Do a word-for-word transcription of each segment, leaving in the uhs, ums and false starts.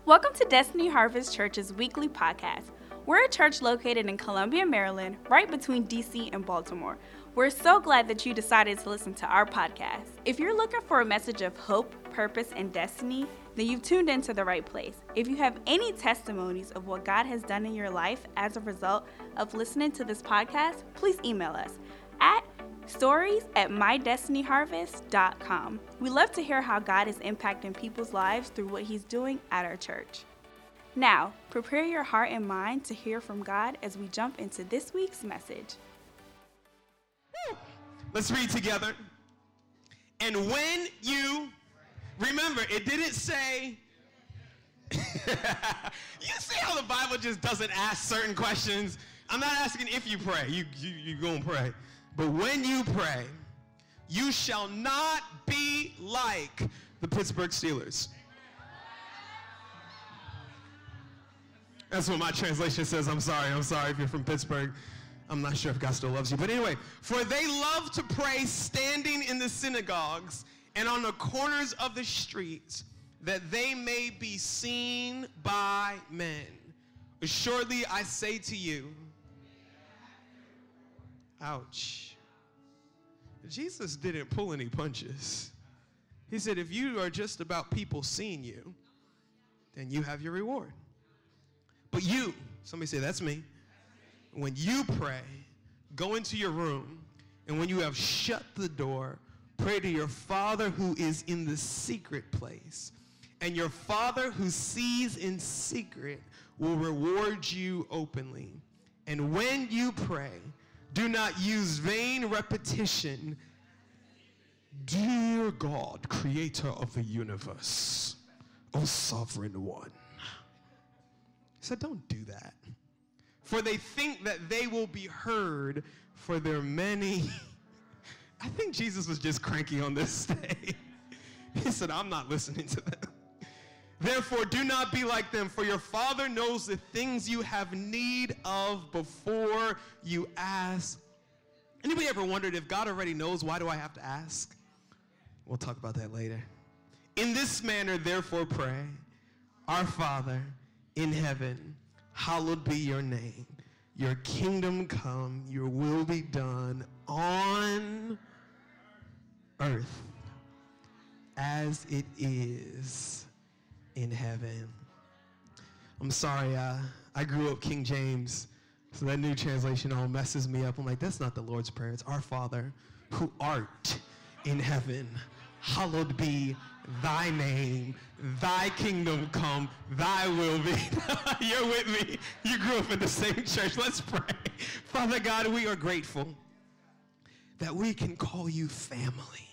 Welcome to Destiny Harvest Church's weekly podcast. We're a church located in Columbia, Maryland, right between D C and Baltimore. We're so glad that you decided to listen to our podcast. If you're looking for a message of hope, purpose, and destiny, then you've tuned into the right place. If you have any testimonies of what God has done in your life as a result of listening to this podcast, please email us at stories at my destiny harvest dot com. We love to hear how God is impacting people's lives through what he's doing at our church. Now, prepare your heart and mind to hear from God as we jump into this week's message. Let's read together. And when you, remember, it didn't say, you see how the Bible just doesn't ask certain questions? I'm not asking if you pray. You, you, you gonna pray. But when you pray, you shall not be like the Pittsburgh Steelers. That's what my translation says. I'm sorry. I'm sorry if you're from Pittsburgh. I'm not sure if God still loves you. But anyway, for they love to pray standing in the synagogues and on the corners of the streets, that they may be seen by men. Assuredly, I say to you, ouch. Jesus didn't pull any punches. He said, if you are just about people seeing you, then you have your reward. But you, somebody say, that's me. When you pray, go into your room, and when you have shut the door, pray to your Father who is in the secret place. And your Father who sees in secret will reward you openly. And when you pray, do not use vain repetition. Dear God, creator of the universe, O sovereign one. He said, don't do that. For they think that they will be heard for their many. I think Jesus was just cranky on this day. He said, I'm not listening to them. Therefore, do not be like them, for your Father knows the things you have need of before you ask. Anybody ever wondered if God already knows, why do I have to ask? We'll talk about that later. In this manner, therefore, pray, our Father in heaven, hallowed be your name. Your kingdom come, your will be done on earth as it is in heaven. I'm sorry, uh, I grew up King James, so that new translation all messes me up. I'm like, that's not the Lord's Prayer. It's our Father who art in heaven. Hallowed be thy name. Thy kingdom come. Thy will be. You're with me. You grew up in the same church. Let's pray. Father God, we are grateful that we can call you family.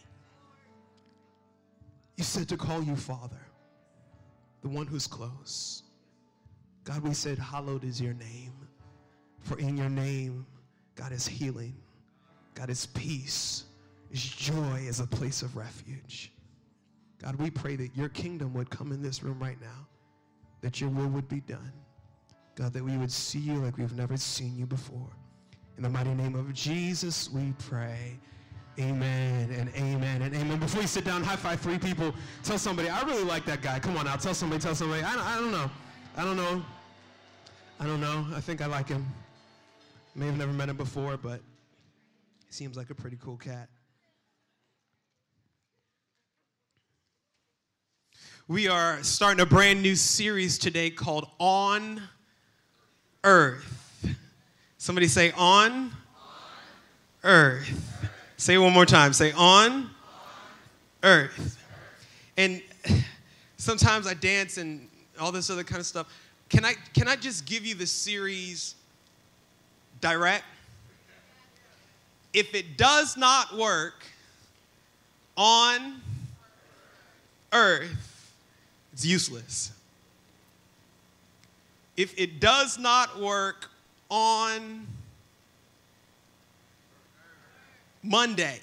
You said to call you Father, the one who's close. God, we said, hallowed is your name. For in your name, God is healing. God is peace. Is joy, is a place of refuge. God, we pray that your kingdom would come in this room right now, that your will would be done. God, that we would see you like we've never seen you before. In the mighty name of Jesus, we pray. Amen and amen and amen. Before you sit down, high five three people. Tell somebody, I really like that guy. Come on now, tell somebody, tell somebody. I don't, I don't know. I don't know. I don't know. I think I like him. May have never met him before, but he seems like a pretty cool cat. We are starting a brand new series today called On Earth. Somebody say on, on. Earth. Say it one more time. Say on, on. Earth. And sometimes I dance and all this other kind of stuff. Can I, can I just give you the series direct? If it does not work on earth, it's useless. If it does not work on Monday,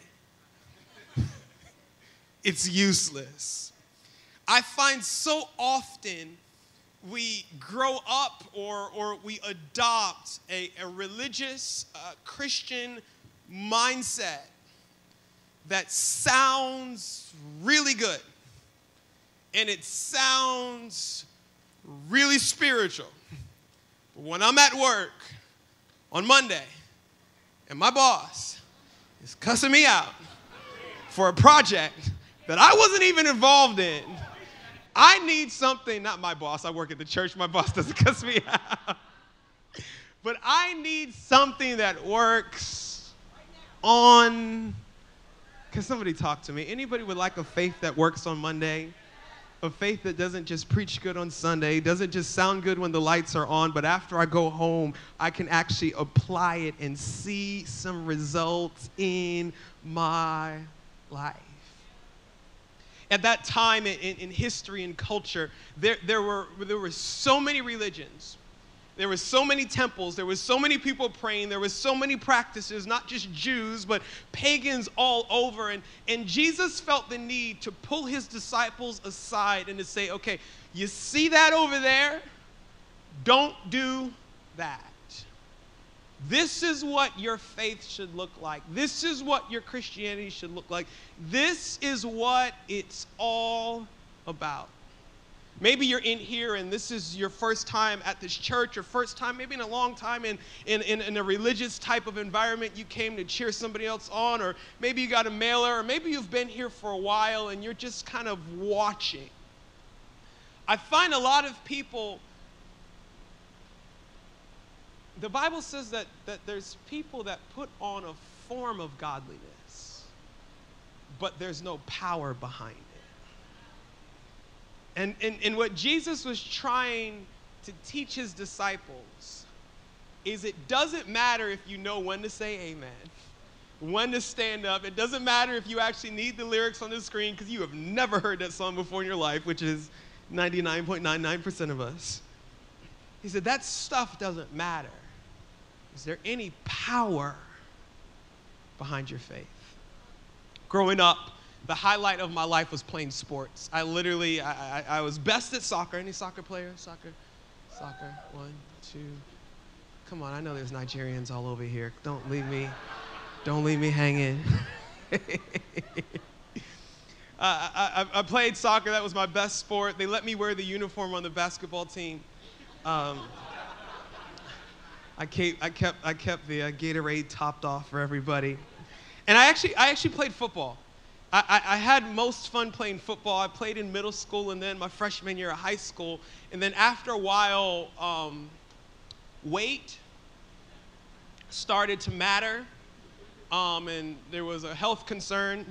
it's useless. I find so often we grow up or, or we adopt a, a religious uh, Christian mindset that sounds really good and it sounds really spiritual. But when I'm at work on Monday and my boss is cussing me out for a project that I wasn't even involved in, I need something, not my boss, I work at the church, my boss doesn't cuss me out. But I need something that works on, can somebody talk to me? Anybody would like a faith that works on Monday? A faith that doesn't just preach good on Sunday, doesn't just sound good when the lights are on, but after I go home, I can actually apply it and see some results in my life. At that time in, in, in history and culture, there, there, were, there were so many religions. There were so many temples. There were so many people praying. There were so many practices, not just Jews, but pagans all over. And, and Jesus felt the need to pull his disciples aside and to say, okay, you see that over there? Don't do that. This is what your faith should look like. This is what your Christianity should look like. This is what it's all about. Maybe you're in here and this is your first time at this church, or first time maybe in a long time in, in, in, in a religious type of environment. You came to cheer somebody else on, or maybe you got a mailer, or maybe you've been here for a while and you're just kind of watching. I find a lot of people, the Bible says that, that there's people that put on a form of godliness, but there's no power behind it. And, and, and what Jesus was trying to teach his disciples is it doesn't matter if you know when to say amen, when to stand up. It doesn't matter if you actually need the lyrics on the screen because you have never heard that song before in your life, which is ninety-nine point nine nine percent of us. He said that stuff doesn't matter. Is there any power behind your faith? Growing up, the highlight of my life was playing sports. I literally, I, I, I was best at soccer. Any soccer players? Soccer? Soccer. One, two. Come on, I know there's Nigerians all over here. Don't leave me, don't leave me hanging. uh, I, I, I played soccer. That was my best sport. They let me wear the uniform on the basketball team. Um, I kept, I kept, I kept the uh, Gatorade topped off for everybody. And I actually, I actually played football. I, I, I had most fun playing football. I played in middle school and then my freshman year of high school. And then after a while, um, weight started to matter. Um, and there was a health concern.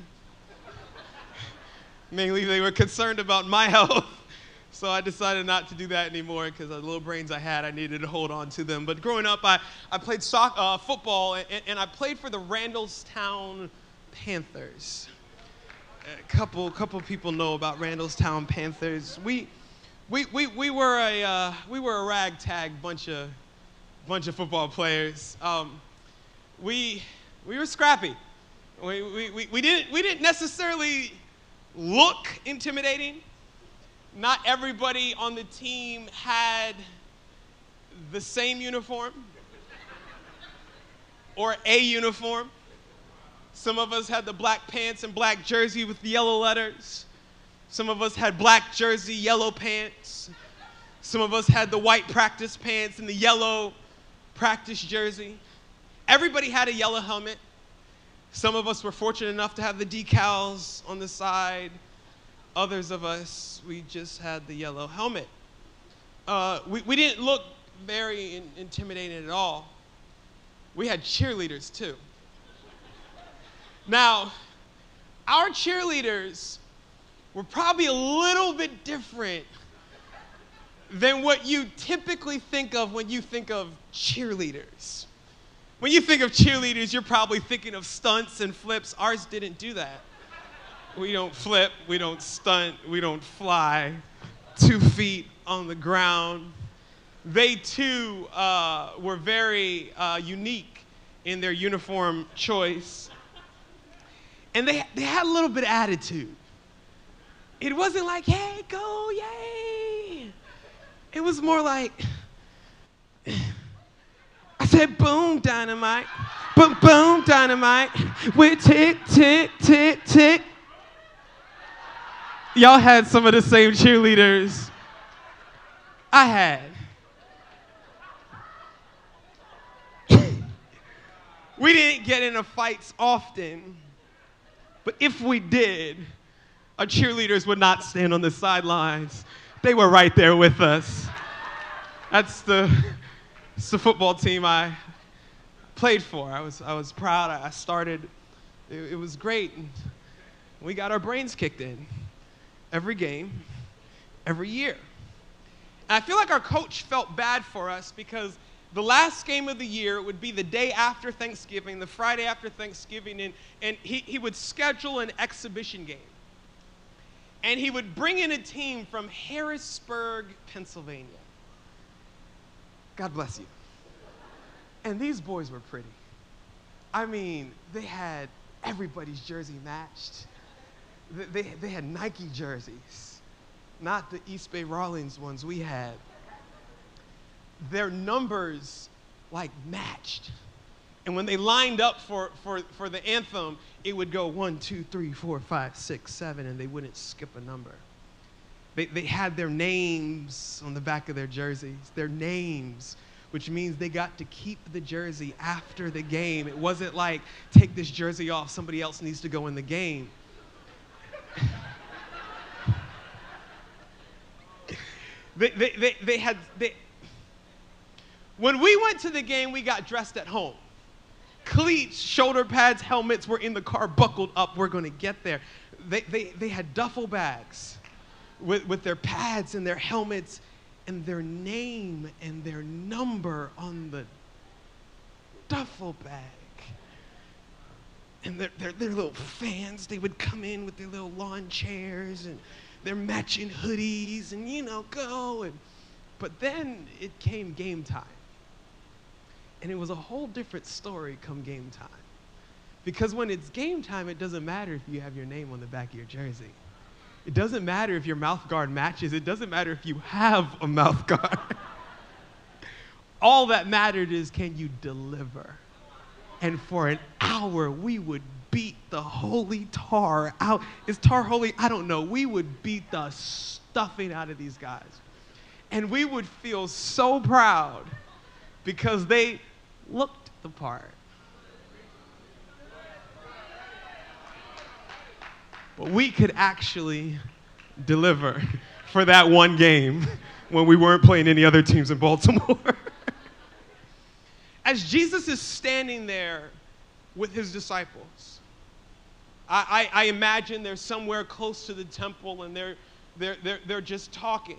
Mainly they were concerned about my health. So I decided not to do that anymore because the little brains I had, I needed to hold on to them. But growing up, I, I played soc- uh, football, and, and I played for the Randallstown Panthers. A couple couple people know about Randallstown Panthers. We we we we were a uh, we were a ragtag bunch of bunch of football players. Um, we we were scrappy. We, we we we didn't we didn't necessarily look intimidating. Not everybody on the team had the same uniform or a uniform. Some of us had the black pants and black jersey with the yellow letters. Some of us had black jersey, yellow pants. Some of us had the white practice pants and the yellow practice jersey. Everybody had a yellow helmet. Some of us were fortunate enough to have the decals on the side. Others of us, we just had the yellow helmet. Uh, we, we didn't look very in, intimidating at all. We had cheerleaders too. Now, our cheerleaders were probably a little bit different than what you typically think of when you think of cheerleaders. When you think of cheerleaders, you're probably thinking of stunts and flips. Ours didn't do that. We don't flip, we don't stunt, we don't fly two feet on the ground. They too uh, were very uh, unique in their uniform choice. And they, they had a little bit of attitude. It wasn't like, hey, go, yay. It was more like, I said, boom, dynamite, boom, boom, dynamite, with tick, tick, tick, tick. Y'all had some of the same cheerleaders I had. We didn't get into fights often, but if we did, our cheerleaders would not stand on the sidelines. They were right there with us. That's the, that's the football team I played for. I was, I was proud. I started. It, it was great. We got our brains kicked in every game, every year. And I feel like our coach felt bad for us because the last game of the year would be the day after Thanksgiving, the Friday after Thanksgiving, and, and he, he would schedule an exhibition game. And he would bring in a team from Harrisburg, Pennsylvania. God bless you. And these boys were pretty. I mean, they had everybody's jersey matched. They, they, they had Nike jerseys, not the East Bay Rawlings ones we had. Their numbers, like, matched. And when they lined up for, for, for the anthem, it would go one, two, three, four, five, six, seven, and they wouldn't skip a number. They, they had their names on the back of their jerseys, their names, which means they got to keep the jersey after the game. It wasn't like, take this jersey off, somebody else needs to go in the game. they, they, they, they had... They, When we went to the game, we got dressed at home. Cleats, shoulder pads, helmets were in the car, buckled up. We're going to get there. They, they, they had duffel bags with, with their pads and their helmets and their name and their number on the duffel bag. And their, their, their little fans, they would come in with their little lawn chairs and their matching hoodies and, you know, go. And, but then it came game time. And it was a whole different story come game time. Because when it's game time, it doesn't matter if you have your name on the back of your jersey. It doesn't matter if your mouth guard matches. It doesn't matter if you have a mouth guard. All that mattered is, can you deliver? And for an hour, we would beat the holy tar out. Is tar holy? I don't know. We would beat the stuffing out of these guys. And we would feel so proud because they looked the part. But we could actually deliver for that one game when we weren't playing any other teams in Baltimore. As Jesus is standing there with his disciples, I, I, I imagine they're somewhere close to the temple and they're, they're, they're, they're just talking.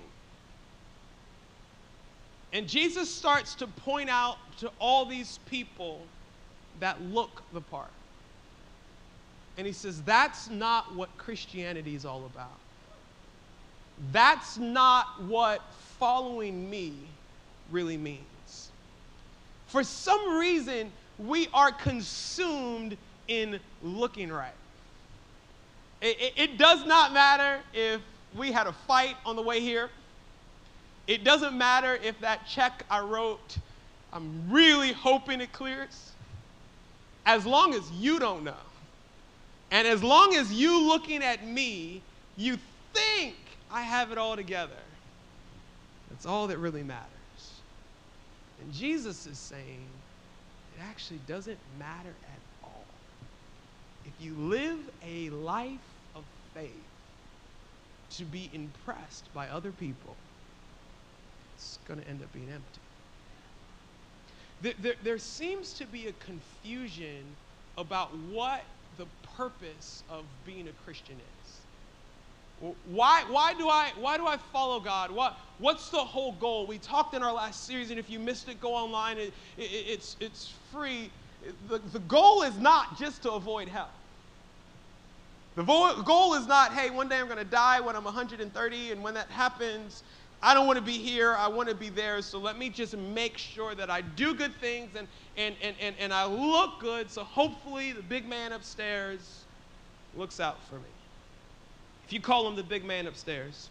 And Jesus starts to point out to all these people that look the part. And he says, that's not what Christianity is all about. That's not what following me really means. For some reason, we are consumed in looking right. It, it, it does not matter if we had a fight on the way here. It doesn't matter if that check I wrote, I'm really hoping it clears. As long as you don't know. And as long as you looking at me, you think I have it all together. That's all that really matters. And Jesus is saying it actually doesn't matter at all. If you live a life of faith to be impressed by other people, it's going to end up being empty. There, there, there seems to be a confusion about what the purpose of being a Christian is. Why, why, do, I, why do I follow God? What, what's the whole goal? We talked in our last series, and if you missed it, go online. It, it, it's, it's free. The, the goal is not just to avoid hell. The vo- goal is not, hey, one day I'm going to die when I'm one hundred thirty, and when that happens, I don't want to be here, I want to be there, so let me just make sure that I do good things and, and, and, and, and I look good, so hopefully the big man upstairs looks out for me. If you call him the big man upstairs,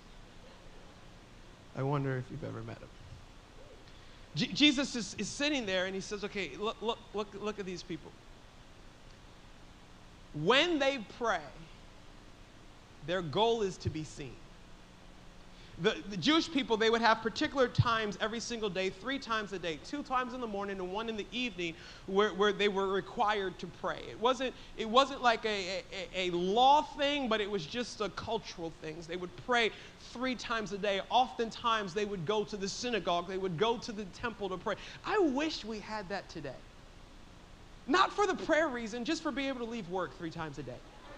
I wonder if you've ever met him. J- Jesus is, is sitting there and he says, okay, look, look, look, look at these people. When they pray, their goal is to be seen. The, the Jewish people, they would have particular times every single day, three times a day, two times in the morning and one in the evening, where, where they were required to pray. It wasn't, it wasn't like a, a, a law thing, but it was just a cultural thing. They would pray three times a day. Oftentimes, they would go to the synagogue. They would go to the temple to pray. I wish we had that today. Not for the prayer reason, just for being able to leave work three times a day.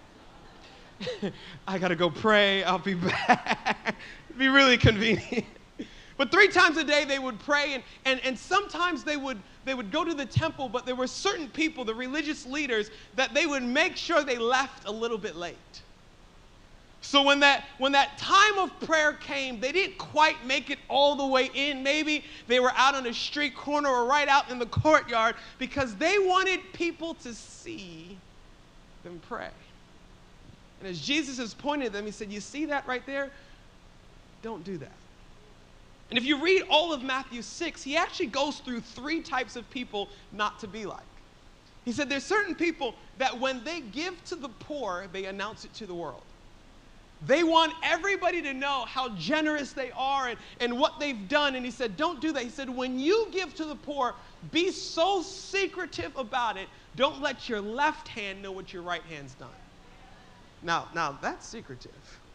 I got to go pray. I'll be back. It'd be really convenient. But three times a day they would pray, and, and, and sometimes they would, they would go to the temple, but there were certain people, the religious leaders, that they would make sure they left a little bit late. So when that, when that time of prayer came, they didn't quite make it all the way in. Maybe they were out on a street corner or right out in the courtyard because they wanted people to see them pray. And as Jesus has pointed at them, he said, you see that right there? Don't do that. And if you read all of Matthew six, he actually goes through three types of people not to be like. He said there's certain people that when they give to the poor, they announce it to the world. They want everybody to know how generous they are and, and what they've done. And he said, don't do that. He said, when you give to the poor, be so secretive about it, don't let your left hand know what your right hand's done. Now, now that's secretive.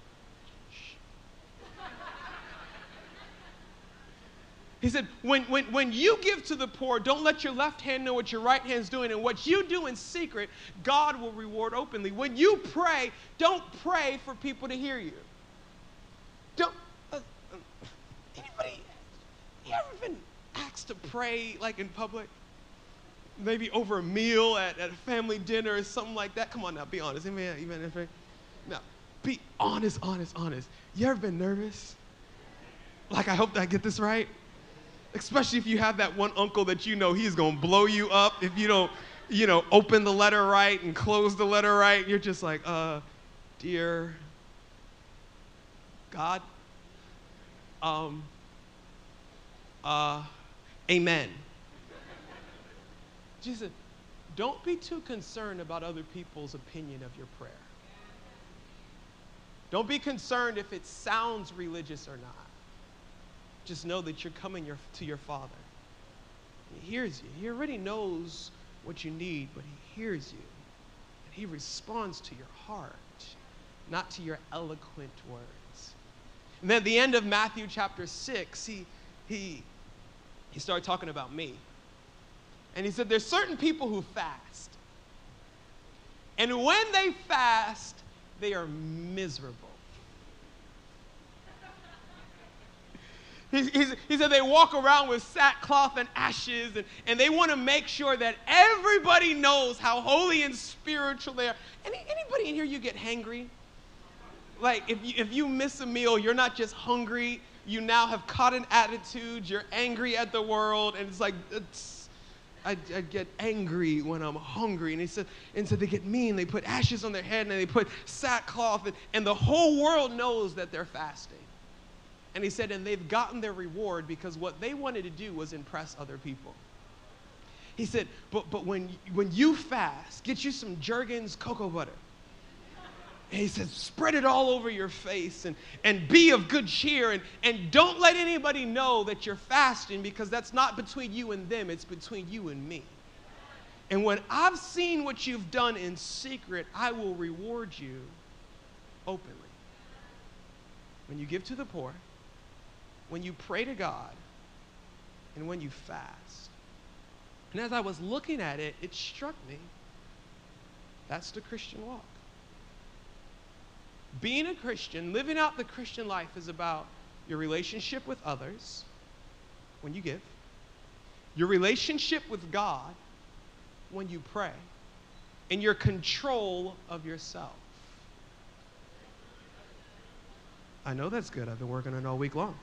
He said, when, when, when you give to the poor, don't let your left hand know what your right hand's doing. And what you do in secret, God will reward openly. When you pray, don't pray for people to hear you. Don't, uh, uh, anybody, you ever been asked to pray like in public? Maybe over a meal at, at a family dinner or something like that. Come on now, be honest. Amen. Amen. Now, be honest, honest, honest. You ever been nervous? Like, I hope that I get this right. Especially if you have that one uncle that you know he's going to blow you up if you don't, you know, open the letter right and close the letter right. You're just like, uh, dear God, um, uh, amen. Jesus, don't be too concerned about other people's opinion of your prayer. Don't be concerned if it sounds religious or not. Just know that you're coming your, to your Father. He hears you. He already knows what you need, but he hears you. And he responds to your heart, not to your eloquent words. And then at the end of Matthew chapter six, he, he, he started talking about me. And he said, there's certain people who fast. And when they fast, they are miserable. He, he said they walk around with sackcloth and ashes, and, and they want to make sure that everybody knows how holy and spiritual they are. Any, anybody in here, you get hangry? Like, if you, if you miss a meal, you're not just hungry. You now have caught an attitude. You're angry at the world, and it's like, it's, I, I get angry when I'm hungry. And he said, and so they get mean. They put ashes on their head, and they put sackcloth, and, and the whole world knows that they're fasting. And he said, and they've gotten their reward because what they wanted to do was impress other people. He said, but, but when, when you fast, get you some Jergens cocoa butter. And he said, spread it all over your face and, and be of good cheer. And, and don't let anybody know that you're fasting because that's not between you and them. It's between you and me. And when I've seen what you've done in secret, I will reward you openly. When you give to the poor, when you pray to God, and when you fast. And as I was looking at it, it struck me, that's the Christian walk. Being a Christian, living out the Christian life is about your relationship with others, when you give, your relationship with God, when you pray, and your control of yourself. I know that's good. I've been working on it all week long.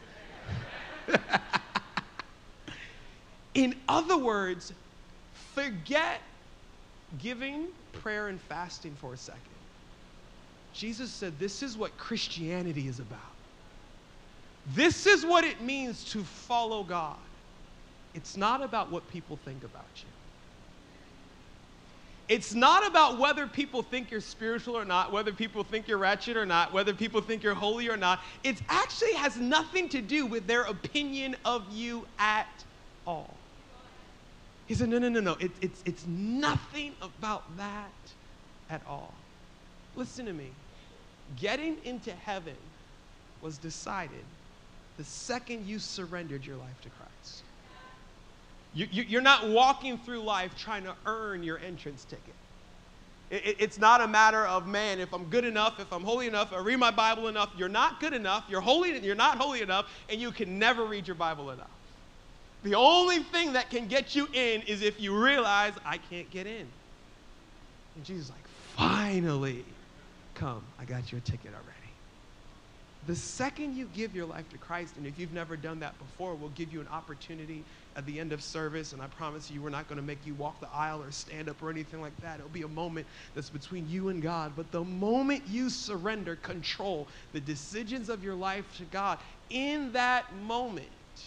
In other words, forget giving, prayer, and fasting for a second. Jesus said this is what Christianity is about. This is what it means to follow God. It's not about what people think about you. It's not about whether people think you're spiritual or not, whether people think you're wretched or not, whether people think you're holy or not. It actually has nothing to do with their opinion of you at all. He said, no, no, no, no. It, it's, it's nothing about that at all. Listen to me. Getting into heaven was decided the second you surrendered your life to Christ. You, you, you're not walking through life trying to earn your entrance ticket. It, it, it's not a matter of, man, if I'm good enough, if I'm holy enough, if I read my Bible enough. You're not good enough. You're holy. You're not holy enough, and you can never read your Bible enough. The only thing that can get you in is if you realize, I can't get in. And Jesus is like, finally, come. I got your ticket already. The second you give your life to Christ, and if you've never done that before, we'll give you an opportunity at the end of service, and I promise you we're not going to make you walk the aisle or stand up or anything like that. It'll be a moment that's between you and God. But the moment you surrender control, the decisions of your life to God, in that moment,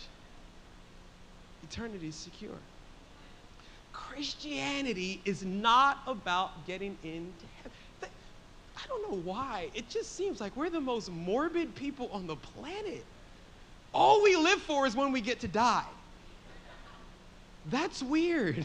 eternity is secure. Christianity is not about getting into heaven. I don't know why. It just seems like we're the most morbid people on the planet. All we live for is when we get to die. That's weird.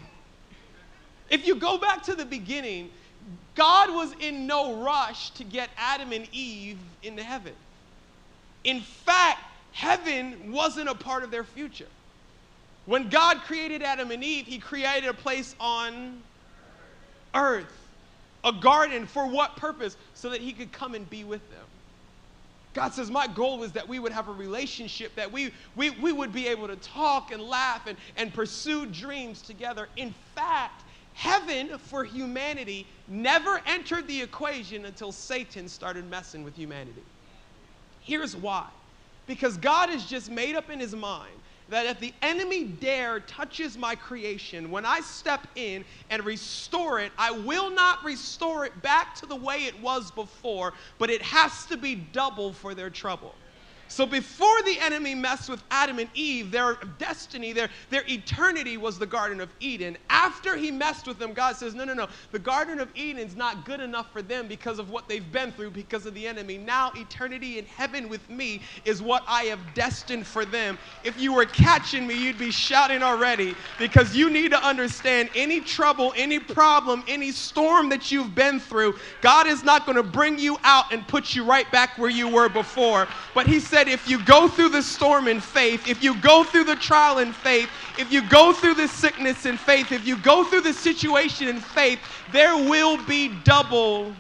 If you go back to the beginning, God was in no rush to get Adam and Eve into heaven. In fact, heaven wasn't a part of their future. When God created Adam and Eve, he created a place on earth. A garden. For what purpose? So that he could come and be with them. God says, my goal is that we would have a relationship, that we, we, we would be able to talk and laugh and, and pursue dreams together. In fact, heaven for humanity never entered the equation until Satan started messing with humanity. Here's why. Because God has just made up in his mind that if the enemy dare touches my creation, when I step in and restore it, I will not restore it back to the way it was before, but it has to be double for their trouble. So before the enemy messed with Adam and Eve, their destiny, their, their eternity was the Garden of Eden. After he messed with them, God says, no, no, no. The Garden of Eden's not good enough for them because of what they've been through because of the enemy. Now eternity in heaven with me is what I have destined for them. If you were catching me, you'd be shouting already, because you need to understand any trouble, any problem, any storm that you've been through, God is not going to bring you out and put you right back where you were before. But he said, if you go through the storm in faith, if you go through the trial in faith, if you go through the sickness in faith, if you go through the situation in faith, there will be double.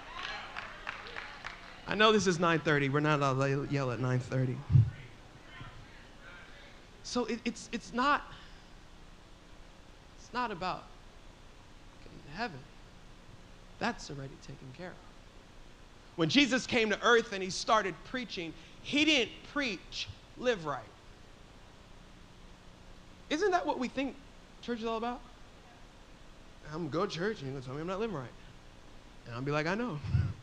I know this is nine thirty. We're not allowed to yell at nine thirty. So it, it's, it's, not, it's not about getting to heaven. That's already taken care of. When Jesus came to earth and he started preaching, he didn't preach, live right. Isn't that what we think church is all about? I'm going to go to church and you're going to tell me I'm not living right. And I'll be like, I know.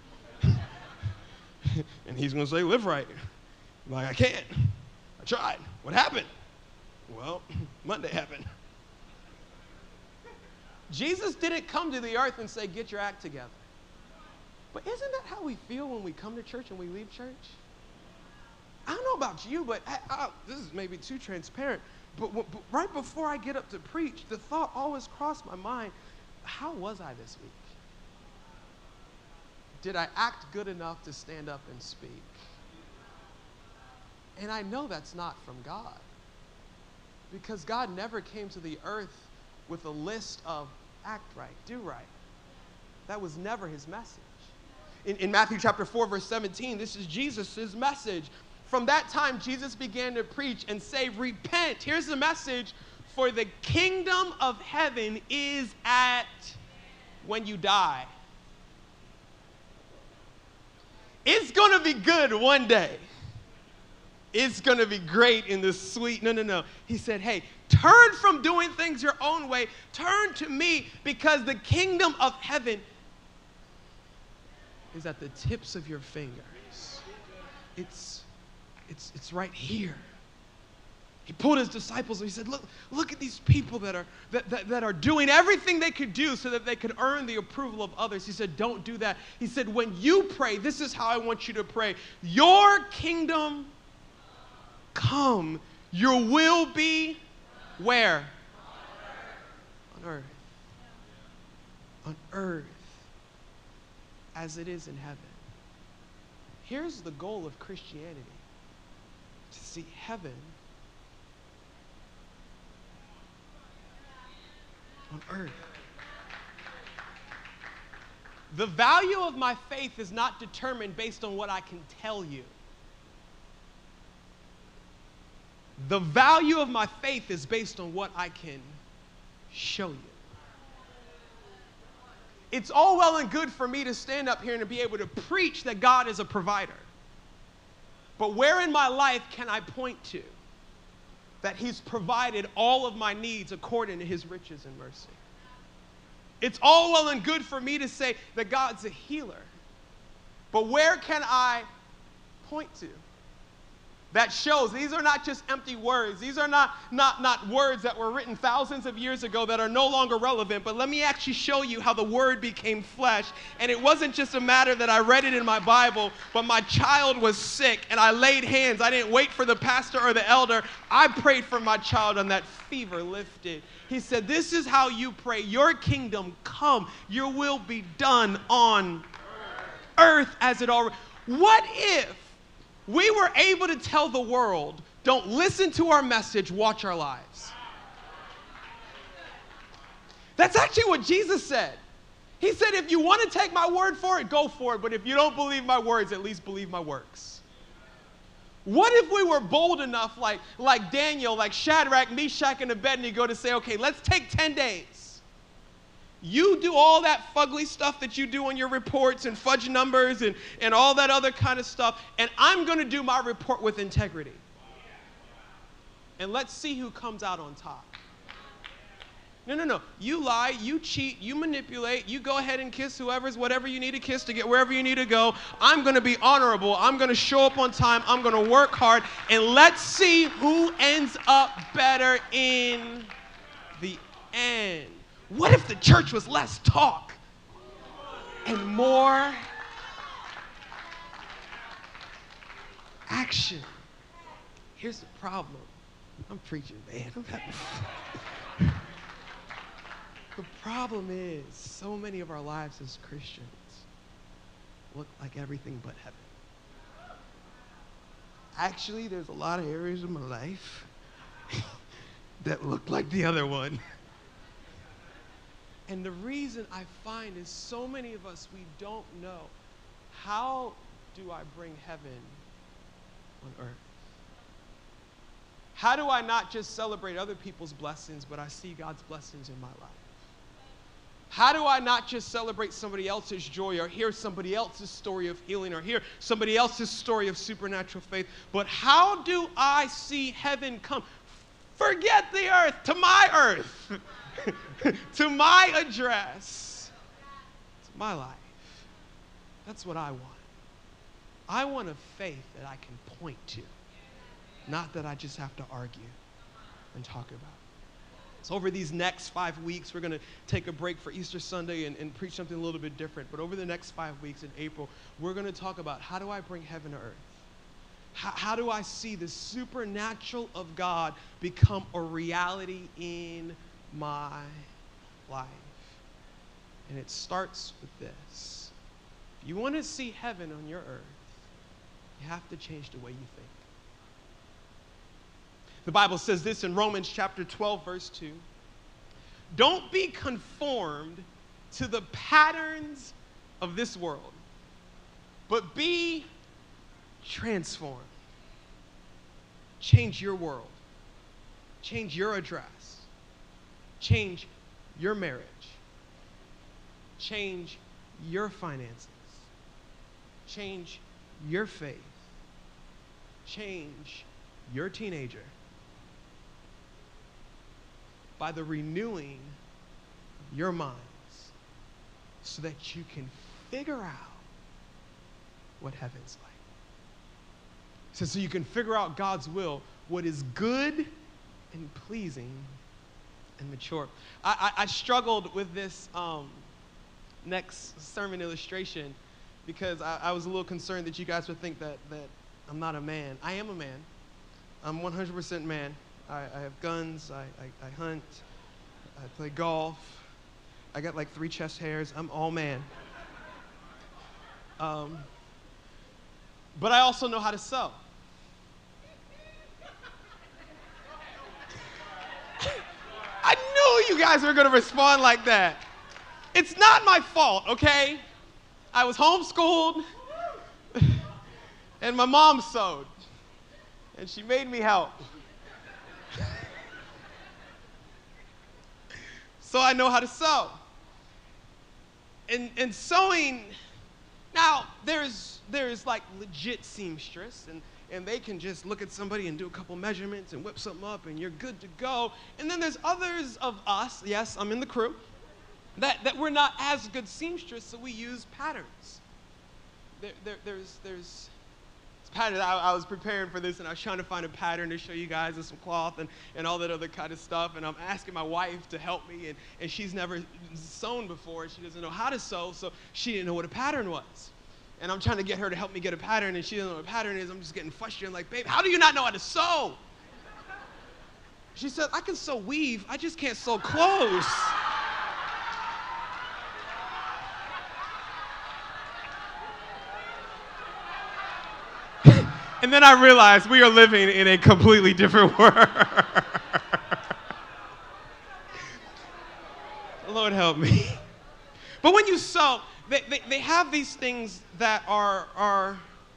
And he's going to say, live right. I'm like, I can't. I tried. What happened? Well, Monday happened. Jesus didn't come to the earth and say, get your act together. But isn't that how we feel when we come to church and we leave church? I don't know about you, but I, I, this is maybe too transparent. But, but right before I get up to preach, the thought always crossed my mind, how was I this week? Did I act good enough to stand up and speak? And I know that's not from God. Because God never came to the earth with a list of act right, do right. That was never his message. In, in Matthew chapter four, verse seventeen, this is Jesus' message. From that time, Jesus began to preach and say, repent. Here's the message. For the kingdom of heaven is at when you die. It's going to be good one day. It's going to be great in the sweet. No, no, no. He said, hey, turn from doing things your own way. Turn to me, because the kingdom of heaven is at the tips of your fingers. It's, it's, it's right here. He pulled his disciples and he said, look, look at these people that are, that, that, that are doing everything they could do so that they could earn the approval of others. He said, don't do that. He said, when you pray, this is how I want you to pray. Your kingdom come, your will be where? On earth. On earth as it is in heaven. Here's the goal of Christianity: to see heaven on earth. The value of my faith is not determined based on what I can tell you. The value of my faith is based on what I can show you. It's all well and good for me to stand up here and to be able to preach that God is a provider. But where in my life can I point to that he's provided all of my needs according to his riches and mercy? It's all well and good for me to say that God's a healer. But where can I point to that shows these are not just empty words? These are not, not, not words that were written thousands of years ago that are no longer relevant. But let me actually show you how the word became flesh. And it wasn't just a matter that I read it in my Bible, but my child was sick and I laid hands. I didn't wait for the pastor or the elder. I prayed for my child and that fever lifted. He said, this is how you pray. Your kingdom come. Your will be done on earth as it already. What if we were able to tell the world, don't listen to our message, watch our lives? That's actually what Jesus said. He said, if you want to take my word for it, go for it. But if you don't believe my words, at least believe my works. What if we were bold enough, like, like Daniel, like Shadrach, Meshach, and Abednego, to say, okay, let's take ten days. You do all that fugly stuff that you do on your reports and fudge numbers and, and all that other kind of stuff, and I'm going to do my report with integrity. And let's see who comes out on top. No, no, no. You lie, you cheat, you manipulate, you go ahead and kiss whoever's whatever you need to kiss to get wherever you need to go. I'm going to be honorable. I'm going to show up on time. I'm going to work hard. And let's see who ends up better in the end. What if the church was less talk and more action? Here's the problem. I'm preaching, man. I'm having fun. The problem is, so many of our lives as Christians look like everything but heaven. Actually, there's a lot of areas of my life that look like the other one. And the reason I find is so many of us, we don't know, how do I bring heaven on earth? How do I not just celebrate other people's blessings, but I see God's blessings in my life? How do I not just celebrate somebody else's joy or hear somebody else's story of healing or hear somebody else's story of supernatural faith, but how do I see heaven come? Forget the earth, to my earth. To my address, to my life. That's what I want. I want a faith that I can point to, not that I just have to argue and talk about. So over these next five weeks, we're going to take a break for Easter Sunday and, and preach something a little bit different. But over the next five weeks in April, we're going to talk about how do I bring heaven to earth? How, how do I see the supernatural of God become a reality in my life? And it starts with this. If you want to see heaven on your earth, you have to change the way you think. The Bible says this in Romans chapter twelve, verse two. Don't be conformed to the patterns of this world, but be transformed. Change your world. Change your address. Change your marriage. Change your finances. Change your faith. Change your teenager by the renewing of your minds so that you can figure out what heaven's like. So, so you can figure out God's will, what is good and pleasing and mature. I, I, I struggled with this um, next sermon illustration because I, I was a little concerned that you guys would think that, that I'm not a man. I am a man. I'm one hundred percent man. I, I have guns, I, I, I hunt, I play golf. I got like three chest hairs. I'm all man. Um, but I also know how to sew. I knew you guys were going to respond like that. It's not my fault, okay? I was homeschooled, and my mom sewed, and she made me help. So I know how to sew. And, and sewing, now there's, there's like legit seamstress, and, and they can just look at somebody and do a couple measurements and whip something up and you're good to go. And then there's others of us, yes, I'm in the crew, that, that we're not as good seamstress, so we use patterns. There, there, there's, there's pattern. I, I was preparing for this and I was trying to find a pattern to show you guys and some cloth and, and all that other kind of stuff. And I'm asking my wife to help me, and, and she's never sewn before. She doesn't know how to sew, so she didn't know what a pattern was. And I'm trying to get her to help me get a pattern, and she doesn't know what a pattern is. I'm just getting frustrated. I'm like, babe, how do you not know how to sew? She said, I can sew weave. I just can't sew clothes. And then I realized we are living in a completely different world. Lord help me. But when you sew, they, they, they have these things that are, are,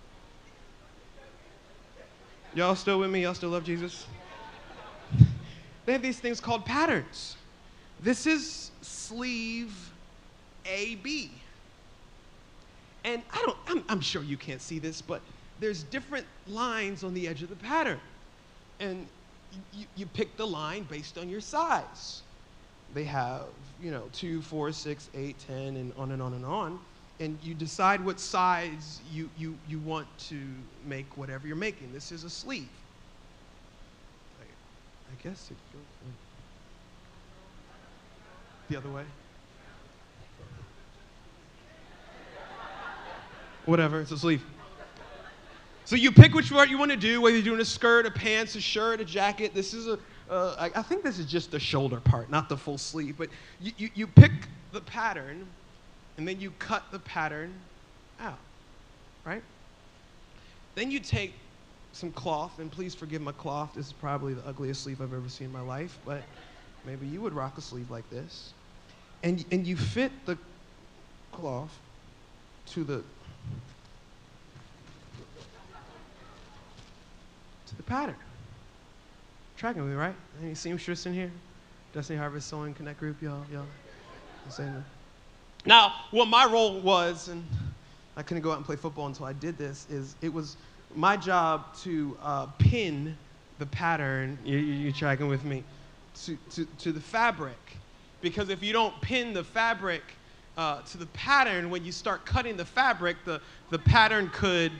y'all still with me? Y'all still love Jesus? They have these things called patterns. This is sleeve A B. And I don't, I'm, I'm sure you can't see this, but there's different lines on the edge of the pattern. And you, you pick the line based on your size. They have, you know, two, four, six, eight, ten, and on and on and on. And you decide what size you, you, you want to make whatever you're making. This is a sleeve. I, I guess it goes the other way. Whatever, it's a sleeve. So you pick which part you want to do, whether you're doing a skirt, a pants, a shirt, a jacket. This is a, uh, I, I think this is just the shoulder part, not the full sleeve. But you, you, you pick the pattern, and then you cut the pattern out, right? Then you take some cloth, and please forgive my cloth. This is probably the ugliest sleeve I've ever seen in my life, but maybe you would rock a sleeve like this. And, and you fit the cloth to the the pattern. Tracking with me, right? Any seamstress in here? Destiny Harvest Sewing Connect Group, y'all, y'all. Now, what my role was, and I couldn't go out and play football until I did this, is it was my job to uh, pin the pattern, you, you, you're tracking with me, to, to, to the fabric. Because if you don't pin the fabric uh, to the pattern, when you start cutting the fabric, the, the pattern could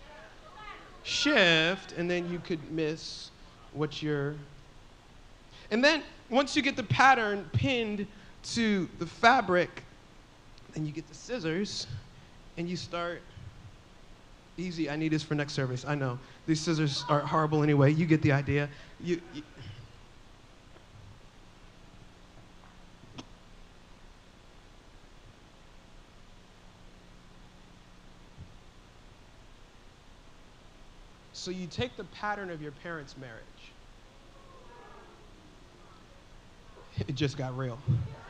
shift, and then you could miss what you're... And then, once you get the pattern pinned to the fabric, then you get the scissors, and you start... Easy, I need this for next service, I know. These scissors are horrible anyway, you get the idea. You, you So you take the pattern of your parents' marriage. It just got real.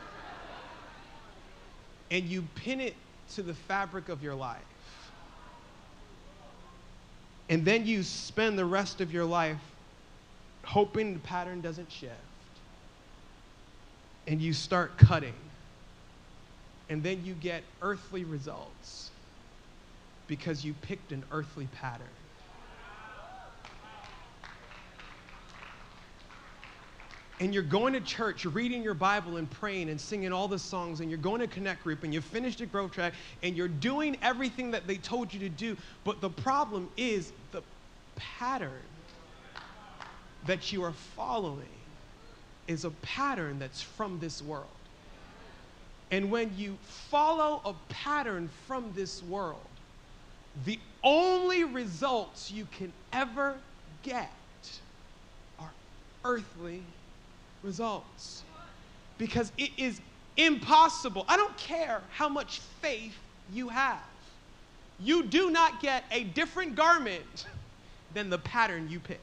And you pin it to the fabric of your life. And then you spend the rest of your life hoping the pattern doesn't shift. And you start cutting. And then you get earthly results because you picked an earthly pattern. And you're going to church, you're reading your Bible and praying and singing all the songs, and you're going to Connect Group, and you finished at Grove Track, and you're doing everything that they told you to do. But the problem is the pattern that you are following is a pattern that's from this world. And when you follow a pattern from this world, the only results you can ever get are earthly results. Because it is impossible. I don't care how much faith you have. You do not get a different garment than the pattern you picked.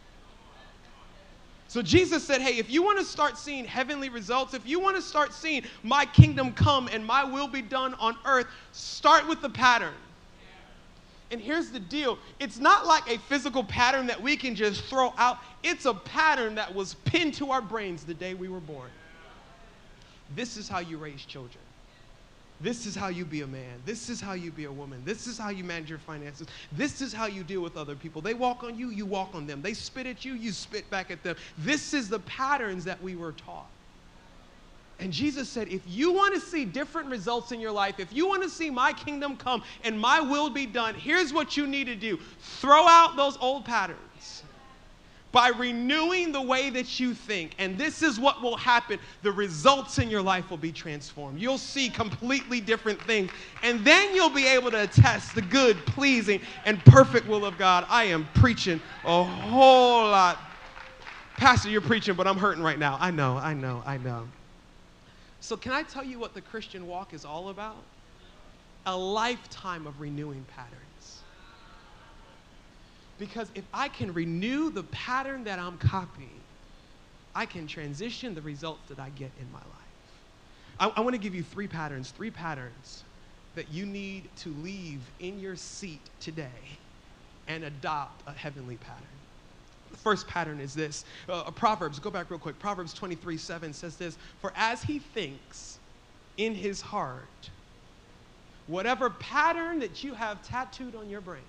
So Jesus said, hey, if you want to start seeing heavenly results, if you want to start seeing my kingdom come and my will be done on earth, start with the pattern. And here's the deal. It's not like a physical pattern that we can just throw out. It's a pattern that was pinned to our brains the day we were born. This is how you raise children. This is how you be a man. This is how you be a woman. This is how you manage your finances. This is how you deal with other people. They walk on you, you walk on them. They spit at you, you spit back at them. This is the patterns that we were taught. And Jesus said, if you want to see different results in your life, if you want to see my kingdom come and my will be done, here's what you need to do. Throw out those old patterns by renewing the way that you think. And this is what will happen. The results in your life will be transformed. You'll see completely different things. And then you'll be able to attest the good, pleasing, and perfect will of God. I am preaching a whole lot. Pastor, you're preaching, but I'm hurting right now. I know, I know, I know. So can I tell you what the Christian walk is all about? A lifetime of renewing patterns. Because if I can renew the pattern that I'm copying, I can transition the results that I get in my life. I, I want to give you three patterns, three patterns that you need to leave in your seat today and adopt a heavenly pattern. The first pattern is this. Uh, Proverbs, go back real quick. Proverbs twenty-three seven says this, for as he thinks in his heart, whatever pattern that you have tattooed on your brain.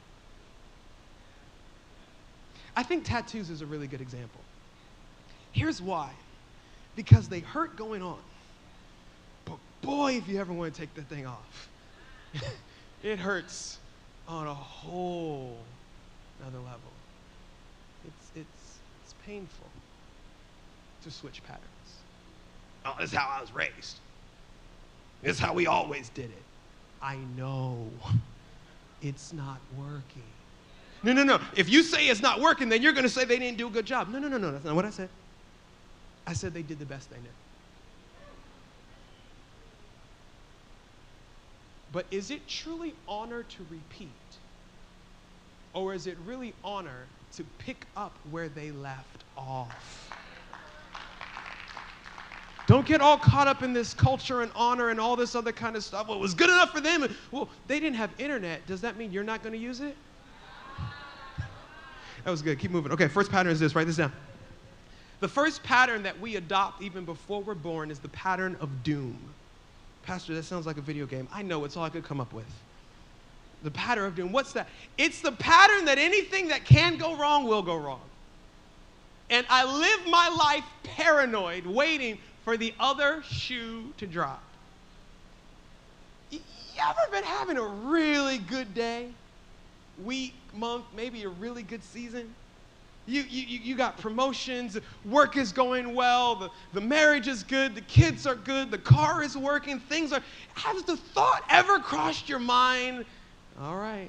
I think tattoos is a really good example. Here's why. Because they hurt going on. But boy, if you ever want to take the thing off, it hurts on a whole other level. It's, it's, it's painful to switch patterns. Oh, this is how I was raised. This is how we always did it. I know. It's not working. No, no, no. If you say it's not working, then you're going to say they didn't do a good job. No, no, no, no. That's not what I said. I said they did the best they knew. But is it truly honor to repeat? Or is it really honor to pick up where they left off? Don't get all caught up in this culture and honor and all this other kind of stuff. Well, it was good enough for them. Well, they didn't have internet. Does that mean you're not going to use it? That was good. Keep moving. Okay, first pattern is this. Write this down. The first pattern that we adopt even before we're born is the pattern of doom. Pastor, that sounds like a video game. I know, it's all I could come up with. The pattern of doom. What's that? It's the pattern that anything that can go wrong will go wrong. And I live my life paranoid, waiting for the other shoe to drop. You ever been having a really good day? Week, month, maybe a really good season. You, you, you got promotions, work is going well, the, the marriage is good, the kids are good, the car is working, things are, has the thought ever crossed your mind? All right.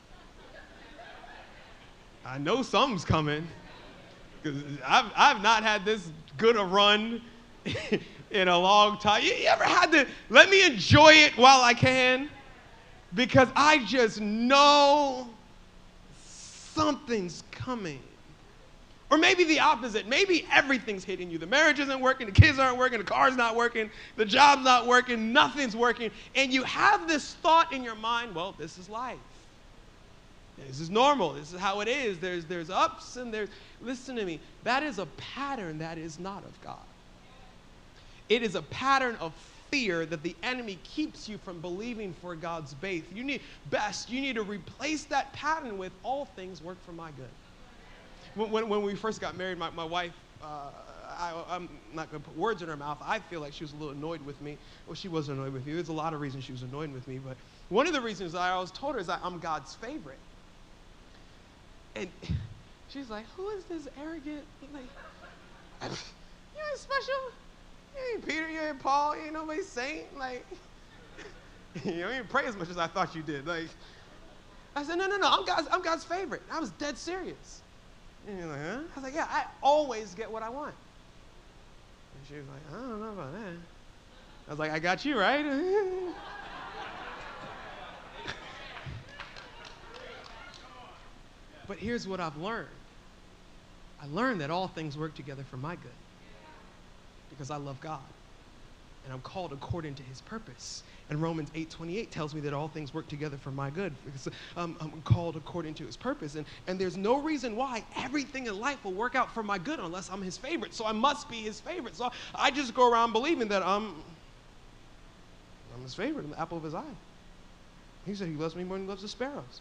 I know something's coming. Because I've, I've not had this good a run in a long time. You, you ever had to, let me enjoy it while I can? Because I just know something's coming. Or maybe the opposite. Maybe everything's hitting you. The marriage isn't working, the kids aren't working, the car's not working, the job's not working, nothing's working. And you have this thought in your mind, well, this is life. This is normal. This is how it is. There's, there's ups and there's, listen to me, that is a pattern that is not of God. It is a pattern of fear that the enemy keeps you from believing for God's best. You need best. You need to replace that pattern with all things work for my good. When, when we first got married, my, my wife, uh, I, I'm not going to put words in her mouth. I feel like she was a little annoyed with me. Well, she was annoyed with me. There's a lot of reasons she was annoyed with me, but one of the reasons I always told her is that I'm God's favorite. And She's like, who is this arrogant? Like, you ain't special. You ain't Peter, you ain't Paul, you ain't nobody saint. Like, you don't even pray as much as I thought you did. Like, I said, no, no, no, I'm God's, I'm God's favorite. I was dead serious. And you're like, huh? I was like, yeah, I always get what I want. And she was like, I don't know about that. I was like, I got you, right? But here's what I've learned. I learned that all things work together for my good because I love God and I'm called according to his purpose. And Romans eight twenty-eight tells me that all things work together for my good because um, I'm called according to his purpose. And, and there's no reason why everything in life will work out for my good unless I'm his favorite. So I must be his favorite. So I just go around believing that I'm, I'm his favorite, I'm the apple of his eye. He said he loves me more than he loves the sparrows.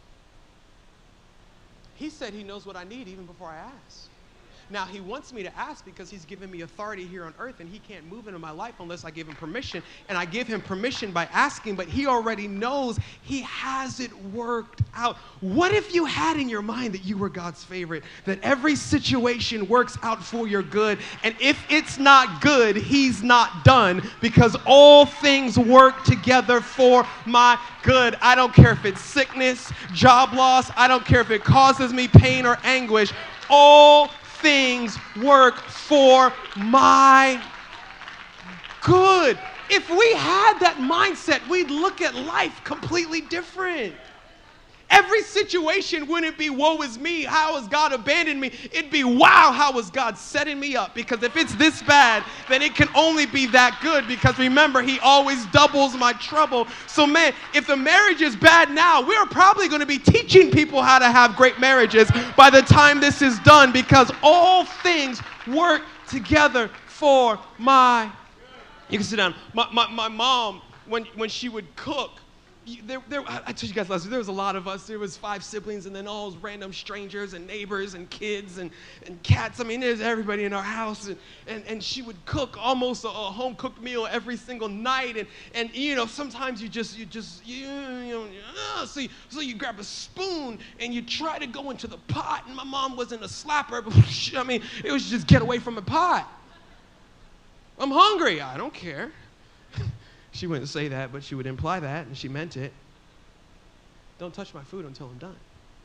He said he knows what I need even before I ask. Now, he wants me to ask because he's given me authority here on earth, and he can't move into my life unless I give him permission. And I give him permission by asking, but he already knows. He has it worked out. What if you had in your mind that you were God's favorite, that every situation works out for your good, and if it's not good, he's not done because all things work together for my good. I don't care if it's sickness, job loss. I don't care if it causes me pain or anguish. All things work for my good. If we had that mindset, we'd look at life completely different. Every situation wouldn't be, woe is me, how has God abandoned me? It'd be, wow, how is God setting me up? Because if it's this bad, then it can only be that good. Because remember, he always doubles my trouble. So man, if the marriage is bad now, we're probably going to be teaching people how to have great marriages by the time this is done. Because all things work together for my... You can sit down. My, my, my mom, when, when she would cook, There, there, I told you guys last week, there was a lot of us. There was five siblings and then all those random strangers and neighbors and kids and, and cats. I mean, there's everybody in our house. And, and, and she would cook almost a, a home-cooked meal every single night. And, and you know, sometimes you just, you just, you, you know, uh, so, you, so you grab a spoon and you try to go into the pot. And my mom wasn't a slapper, but I mean, it was just get away from the pot. I'm hungry. I don't care. She wouldn't say that, but she would imply that, and she meant it. Don't touch my food until I'm done.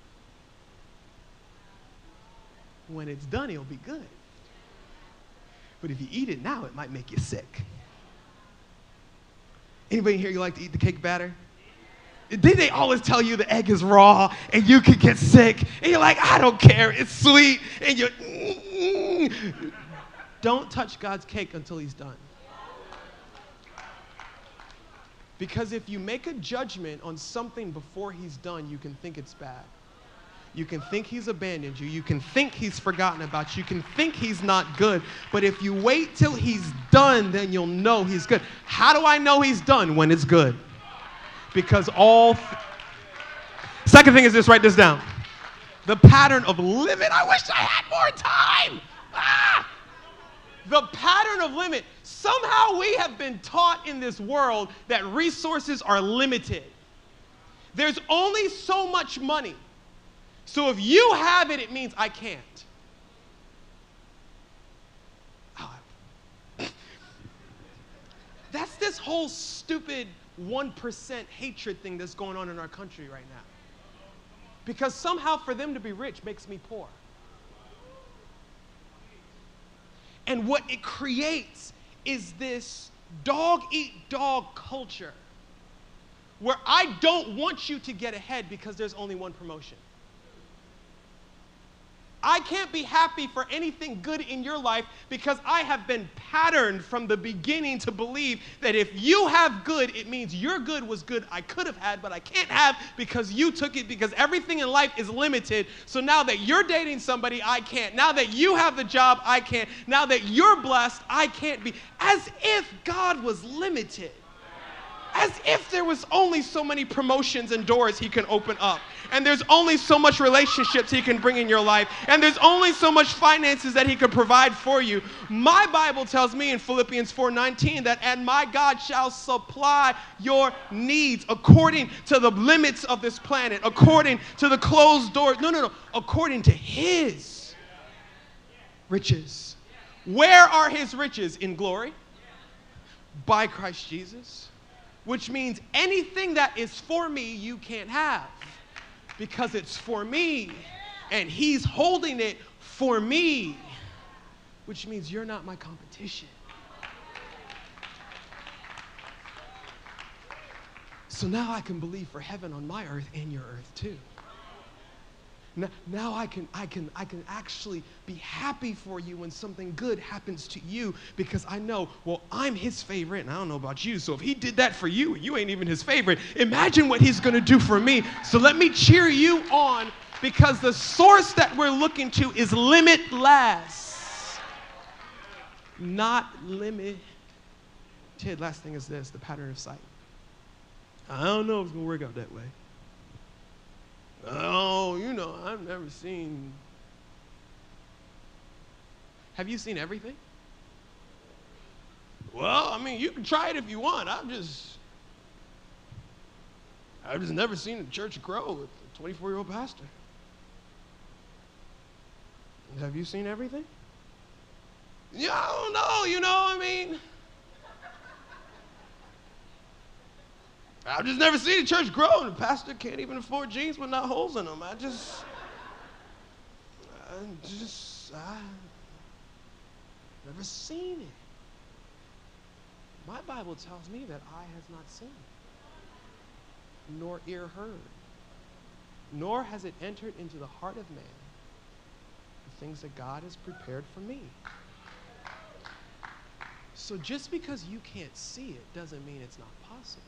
When it's done, it'll be good. But if you eat it now, it might make you sick. Anybody here you like to eat the cake batter? Did they always tell you the egg is raw and you could get sick? And you're like, I don't care, it's sweet. And you're, mm-mm. Don't touch God's cake until he's done. Because if you make a judgment on something before he's done, you can think it's bad. You can think he's abandoned you. You can think he's forgotten about you. You can think he's not good. But if you wait till he's done, then you'll know he's good. How do I know he's done? When it's good. Because all... Th- Second thing is this, write this down. The pattern of limit. I wish I had more time. Ah! The pattern of limit. Somehow we have been taught in this world that resources are limited. There's only so much money. So if you have it, it means I can't. Oh. That's this whole stupid one percent hatred thing that's going on in our country right now. Because somehow for them to be rich makes me poor. And what it creates is this dog-eat-dog culture where I don't want you to get ahead because there's only one promotion. I can't be happy for anything good in your life because I have been patterned from the beginning to believe that if you have good, it means your good was good I could have had, but I can't have because you took it, because everything in life is limited. So now that you're dating somebody, I can't. Now that you have the job, I can't. Now that you're blessed, I can't be. As if God was limited. As if there was only so many promotions and doors he can open up. And there's only so much relationships he can bring in your life. And there's only so much finances that he can provide for you. My Bible tells me in Philippians four nineteen that, and my God shall supply your needs according to the limits of this planet, according to the closed doors. No, no, no. According to his riches. Where are his riches? In glory? By Christ Jesus. Which means anything that is for me, you can't have. Because it's for me. And he's holding it for me. Which means you're not my competition. So now I can believe for heaven on my earth and your earth too. Now, now I can, I can, I can actually be happy for you when something good happens to you because I know, well, I'm his favorite, and I don't know about you, so if he did that for you, you ain't even his favorite, imagine what he's going to do for me. So let me cheer you on because the source that we're looking to is limitless, not limited. Last thing is this, the pattern of sight. I don't know if it's going to work out that way. Oh, you know, I've never seen. Have you seen everything? Well, I mean, you can try it if you want. I've just, I've just never seen a church grow with a twenty-four-year-old pastor. Have you seen everything? Yeah, I don't know, you know, I mean. I've just never seen a church grow, and the pastor can't even afford jeans with not holes in them. I just, I just, I never seen it. My Bible tells me that eye has not seen, nor ear heard, nor has it entered into the heart of man the things that God has prepared for me. So just because you can't see it doesn't mean it's not possible.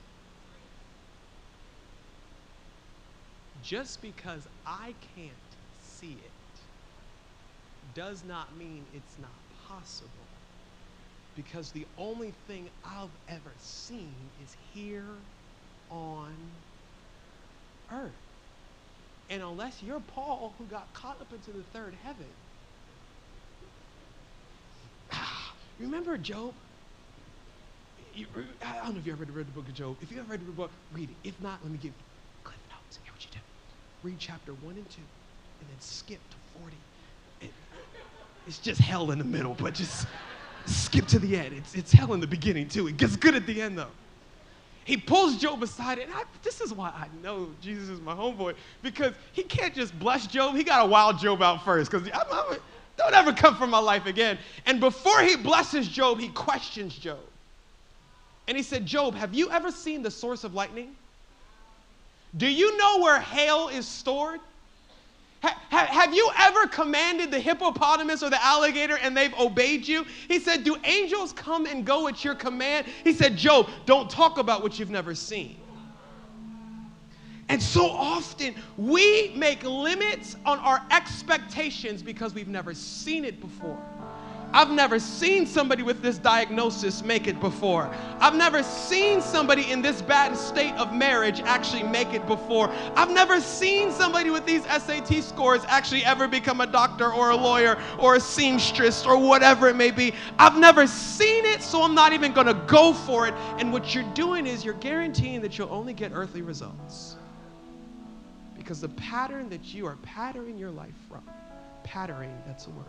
Just because I can't see it does not mean it's not possible. Because the only thing I've ever seen is here on earth. And unless you're Paul who got caught up into the third heaven, remember Job? You, I don't know if you ever read the book of Job. If you ever read the book, read it. If not, let me give you cliff notes. Here's what you do. Read chapter one and two, and then skip to forty. It, it's just hell in the middle, but just skip to the end. It's, it's hell in the beginning, too. It gets good at the end, though. He pulls Job aside, and I, this is why I know Jesus is my homeboy, because he can't just bless Job. He got to wild Job out first, because don't ever come from my life again. And before he blesses Job, he questions Job. And he said, Job, have you ever seen the source of lightning? Do you know where hail is stored? Ha- ha- have you ever commanded the hippopotamus or the alligator and they've obeyed you? He said, do angels come and go at your command? He said, Job, don't talk about what you've never seen. And so often we make limits on our expectations because we've never seen it before. I've never seen somebody with this diagnosis make it before. I've never seen somebody in this bad state of marriage actually make it before. I've never seen somebody with these S A T scores actually ever become a doctor or a lawyer or a seamstress or whatever it may be. I've never seen it, so I'm not even going to go for it. And what you're doing is you're guaranteeing that you'll only get earthly results. Because the pattern that you are patterning your life from, patterning, that's a word,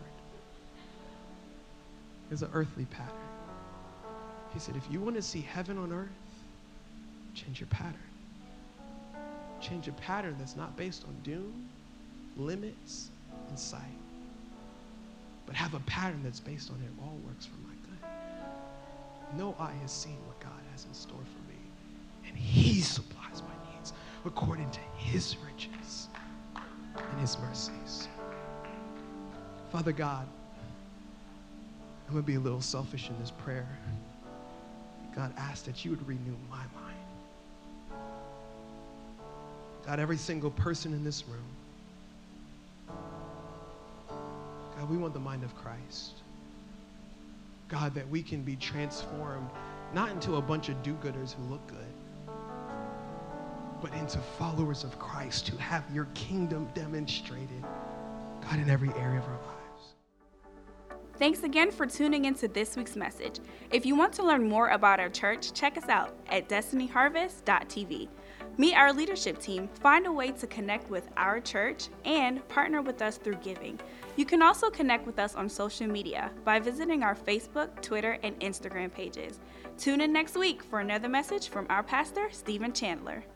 is an earthly pattern. He said, if you want to see heaven on earth, change your pattern. Change a pattern that's not based on doom, limits, and sight. But have a pattern that's based on it all works for my good. No eye has seen what God has in store for me. And he supplies my needs according to his riches and his mercies. Father God, I'm going to be a little selfish in this prayer. God, ask that you would renew my mind. God, every single person in this room, God, we want the mind of Christ. God, that we can be transformed, not into a bunch of do-gooders who look good, but into followers of Christ who have your kingdom demonstrated, God, in every area of our lives. Thanks again for tuning into this week's message. If you want to learn more about our church, check us out at destiny harvest dot t v. Meet our leadership team, find a way to connect with our church, and partner with us through giving. You can also connect with us on social media by visiting our Facebook, Twitter, and Instagram pages. Tune in next week for another message from our pastor, Stephen Chandler.